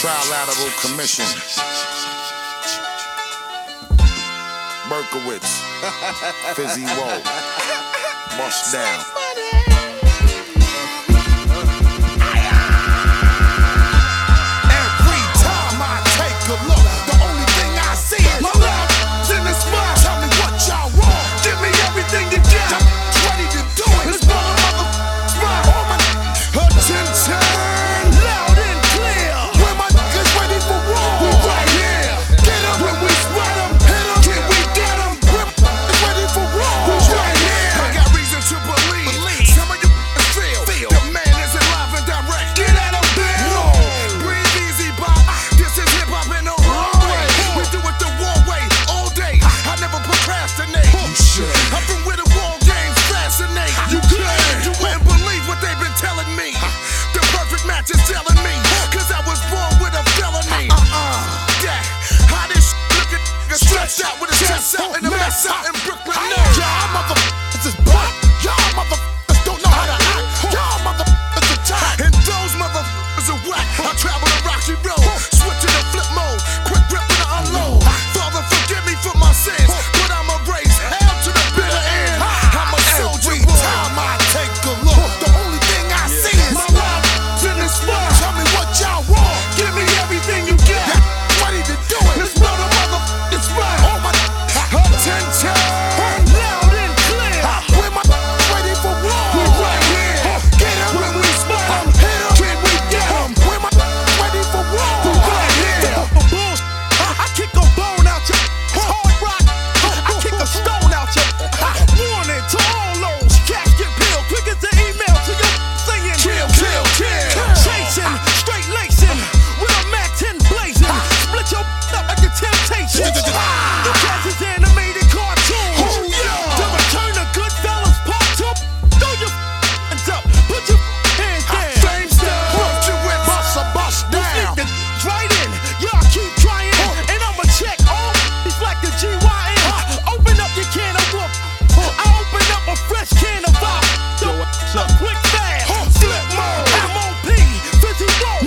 Trilateral Commission. Berkowitz. Fizzy Woe. Bust down. Every time I take a look, the only thing I see is my love's in the spot. Tell me what y'all want. Give me everything you got. I'm ready to do it. Let's blow the mother spot. All my attention. Loud and clear. Where my niggas ready for war. We right here. Get them when we spot them. Hit them. Can we get them? Where my niggas ready for war. We right here. I got reason to believe. Some of you feel. The man is alive and direct. Get out of bed. No. Breathe easy, Bob. This is hip hop in the wrong way. We do it the wrong way all day. I never procrastinate. You should. I'm from where the wrong games fascinate. You could. You wouldn't believe what they've been telling me. The perfect match is telling me. Cause I was born with a felony. Yeah. How this looking stretched out with his chest out in the mess out in Brooklyn. Y'all motherfuckers is black. Y'all motherfuckers don't know how to act. Y'all motherfuckers attack. And those motherfuckers are whack. I travel the rocky road. Switch to the flip mode. Quick grip and unload. Father, forgive me for my sins. But I'ma raise hell to the bitter end. I'm a soldier. Every time I take a look, the only thing I see is my love's in the spot. Tell me what y'all want. Give me everything you got. Ready to do it. Let's blow the motherfucking spot. All my attention. Loud and clear. Where my ready for war. We right here. Get them when we spot them. Hit them. Can we get them? Where my ready for war. We right here. I kick a bone out ya. Hard rock. I kick a stone out ya. Warning to all those cats get peeled. Quick as the email to you saying kill, kill, kill. Chasing, straight lacing. With a Mac 10 blazing. Split your up like a temptation. The cats is animated cartoon. To return to Goodfellas Part 2. Throw your hands up. Put your hands down. Same stuff. Put you with bust down. Right in. Y'all keep trying. And I'ma check all these like the GYN. Open up your can of whoop. I open up a fresh can of vibe. So quick fast. Flip mode. MOP. Fizzy Woe.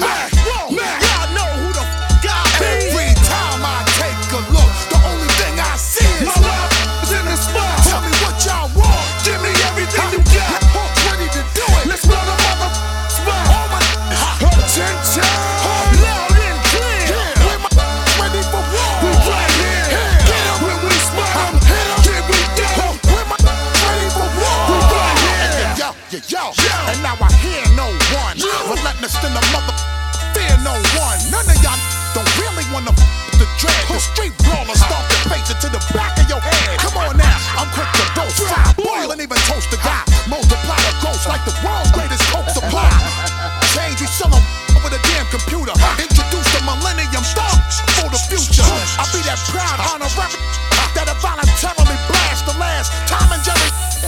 Y'all know who the f*** I be. Every time I take a look, the only thing I see is my love is in the spot. Tell me what y'all want. Give me everything you got. Ready to do it. Let's blow the mother spot. All my attention. Loud and clear. Where my ready for war. We right here. Get them when we spot them. Hit them. Can we get them? Where my ready for war. We right here. Yo. And now I hear no one. Relentless in the mother. Fear no one. None of y'all don't really wanna with the dread. The street brawler stomp your face into the back of your head. Come on now, I'm quick to boast. Fry, boil, and even toast the guy. Multiply the ghost like the world's greatest coke supply. Change, we sell 'em over the damn computer. Introduce the millennium thugs for the future. I'll be that proud honor rapper that'll voluntarily blast the last Tom and Jerry.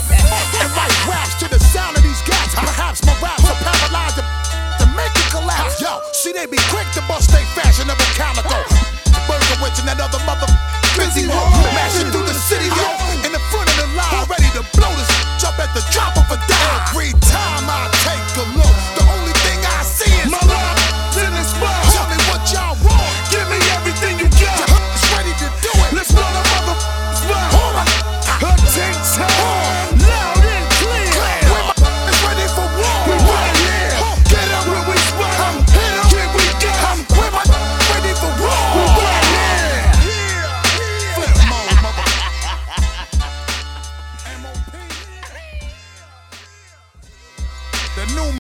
And write raps to the sound of these guys. Perhaps my raps are paralyzed to make it collapse. Yo, see they be quick to bust they fashionable calico. Berkowitz and that other mother Fizzy Woe. Mashing through the city, yo. In the front of the line, ready to blow this up at the drop of a dime. Every time I take a look, the only thing I see is my love's in the spot. Tell me what y'all want. Give me everything you got. Ready to do it. Let's blow the mother spot. All my attention. Loud and clear. Where my is ready for war. We right here. Get them when we spot them. Hit them. Can we get them? Where my ready for war. We right here. Flip mode, mother. MOP. The new